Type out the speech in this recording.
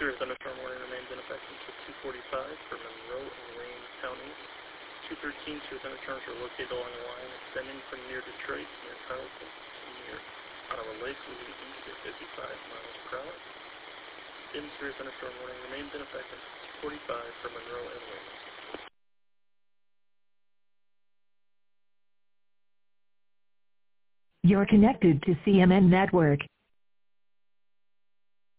severe thunderstorm warning remains in effect until 2:45 for Monroe and Wayne counties. 213 severe thunderstorms are located along the line extending from near Detroit, near Carlton, to near Ottawa Lake, moving east at 55 miles per hour. Same severe thunderstorm warning remains in effect until 2:45 for Monroe and Wayne. You're connected to CMN Network.